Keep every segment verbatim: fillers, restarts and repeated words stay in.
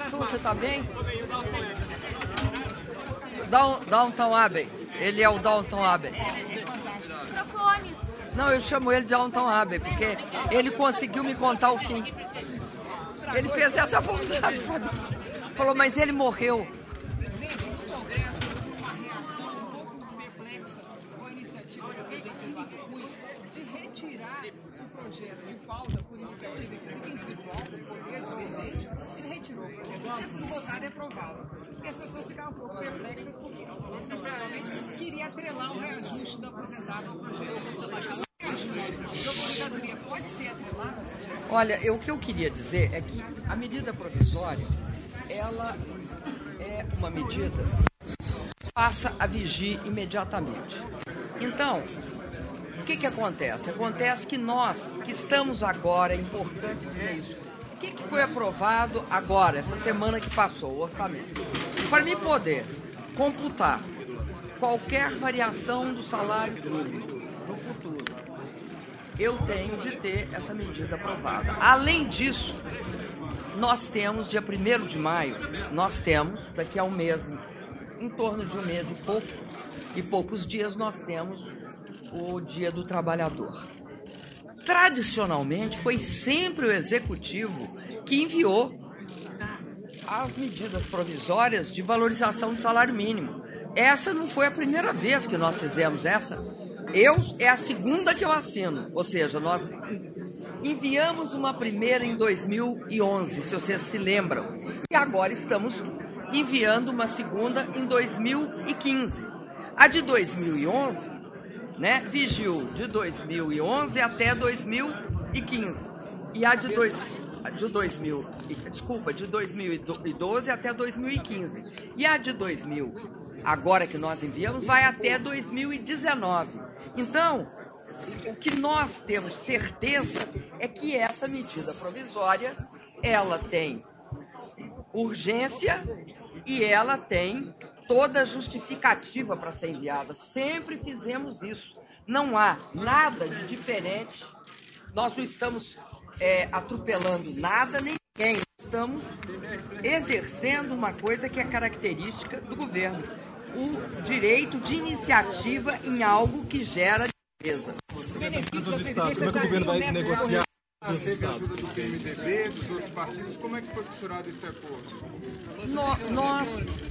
Então, você está bem? Down, Downton Abbey. Ele é o Downton Abbey. Não, eu chamo ele de Downton Abbey, porque ele conseguiu me contar o fim. Ele fez essa vontade pra mim. Falou, mas ele morreu. Presidente, no Congresso, uma reação um pouco perplexa com a iniciativa do presidente Lula de retirar o projeto de pauta por iniciativa individual, por poder do presidente. Ele retirou o projeto, tinha sido votado e aprovado. E as pessoas ficaram um pouco perplexas porque ele, sinceramente, queria atrelar o reajuste do aposentado ao projeto. O reajuste da aposentadoria pode ser atrelado? Olha, eu, o que eu queria dizer é que a medida provisória, ela é uma medida que passa a vigir imediatamente. Então, o que que acontece? Acontece que nós, que estamos agora, é importante dizer isso, o que que foi aprovado agora, essa semana que passou, o orçamento? Para mim poder computar qualquer variação do salário mínimo no futuro, eu tenho de ter essa medida aprovada. Além disso, nós temos, dia primeiro de maio, nós temos, daqui a um mês, em torno de um mês e pouco, e poucos dias, nós temos o Dia do Trabalhador. Tradicionalmente, foi sempre o Executivo que enviou as medidas provisórias de valorização do salário mínimo. Essa não foi a primeira vez que nós fizemos essa. Eu, é a segunda que eu assino, ou seja, nós enviamos uma primeira em dois mil e onze, se vocês se lembram, e agora estamos enviando uma segunda em dois mil e quinze. A de dois mil e onze, né, vigiu de dois mil e onze até dois mil e quinze, e a de, dois, de dois mil, desculpa, de dois mil e doze até dois mil e quinze, e a de dois mil, agora que nós enviamos, vai até dois mil e dezenove. Então, o que nós temos certeza é que essa medida provisória, ela tem urgência e ela tem toda a justificativa para ser enviada. Sempre fizemos isso. Não há nada de diferente. Nós não estamos é, atropelando nada, nem ninguém. Estamos exercendo uma coisa que é característica do governo. O direito de iniciativa em algo que gera despesa. Dos estados, como é que o governo vai negociar dos Teve estados? ajuda do P M D B, dos outros partidos, como é que foi costurado esse acordo? No- Nós,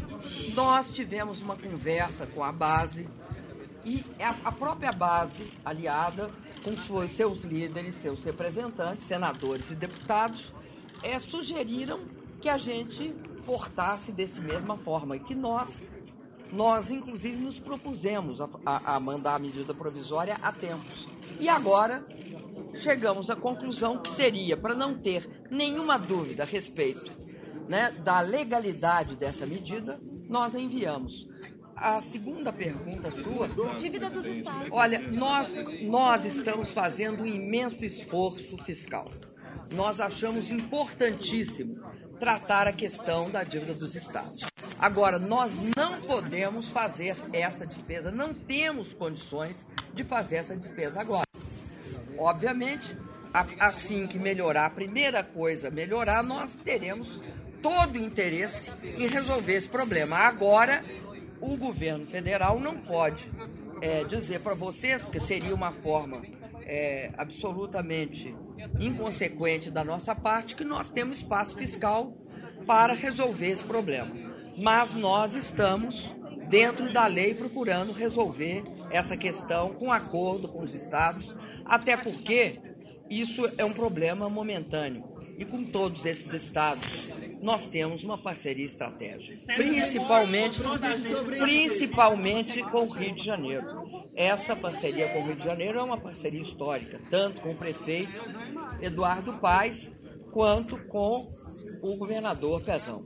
nós tivemos uma conversa com a base e a, a própria base, aliada com suas, seus líderes, seus representantes, senadores e deputados, é, sugeriram que a gente portasse desse mesma forma e que nós Nós, inclusive, nos propusemos a, a, a mandar a medida provisória há tempos. E agora chegamos à conclusão que seria, para não ter nenhuma dúvida a respeito, né, da legalidade dessa medida, nós enviamos. A segunda pergunta sua... Dívida dos estados. Olha, nós, nós estamos fazendo um imenso esforço fiscal. Nós achamos importantíssimo tratar a questão da dívida dos estados. Agora, nós não podemos fazer essa despesa, não temos condições de fazer essa despesa agora. Obviamente, assim que melhorar, a primeira coisa melhorar, nós teremos todo o interesse em resolver esse problema. Agora, o governo federal não pode é, dizer para vocês, porque seria uma forma é, absolutamente inconsequente da nossa parte, que nós temos espaço fiscal para resolver esse problema. Mas nós estamos, dentro da lei, procurando resolver essa questão com acordo com os estados, até porque isso é um problema momentâneo. E com todos esses estados, nós temos uma parceria estratégica, principalmente, principalmente com o Rio de Janeiro. Essa parceria com o Rio de Janeiro é uma parceria histórica, tanto com o prefeito Eduardo Paes, quanto com o governador Pezão.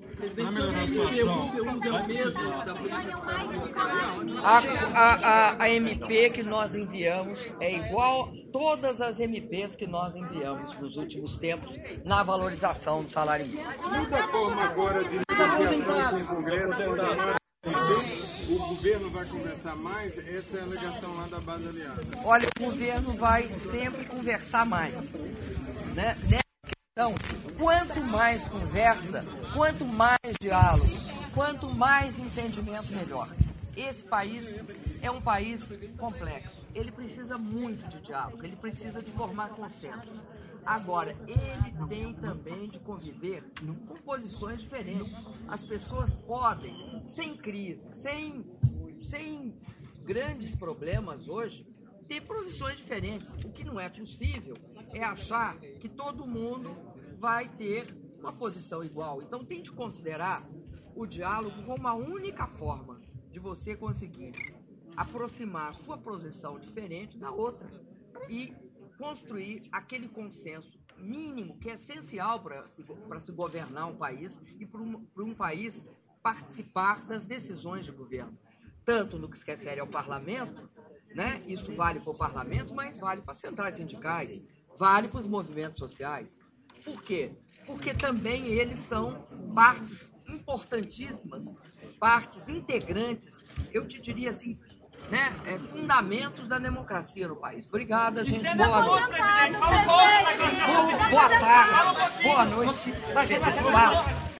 A, a, a, a M P que nós enviamos é igual a todas as M Ps que nós enviamos nos últimos tempos na valorização do salário mínimo. Muita forma agora de negociação com o Congresso, o governo vai conversar mais? Essa é a alegação lá da base aliada. Olha, o governo vai sempre conversar mais, né? Nessa questão, quanto mais conversa, Quanto mais diálogo, quanto mais entendimento, melhor. Esse país é um país complexo. Ele precisa muito de diálogo, ele precisa de formar consensos. Agora, ele tem também de conviver com posições diferentes. As pessoas podem, sem crise, sem, sem grandes problemas hoje, ter posições diferentes. O que não é possível é achar que todo mundo vai ter uma posição igual. Então tem de considerar o diálogo como a única forma de você conseguir aproximar a sua posição diferente da outra e construir aquele consenso mínimo que é essencial para se, para se governar um país e para um, para um país participar das decisões de governo. Tanto no que se refere ao parlamento, né? Isso vale para o parlamento, mas vale para as centrais sindicais, vale para os movimentos sociais. Por quê? Porque também eles são partes importantíssimas, partes integrantes, eu te diria assim, né, é, fundamentos da democracia no país. Obrigada, gente. Boa noite. Boa tarde, boa noite.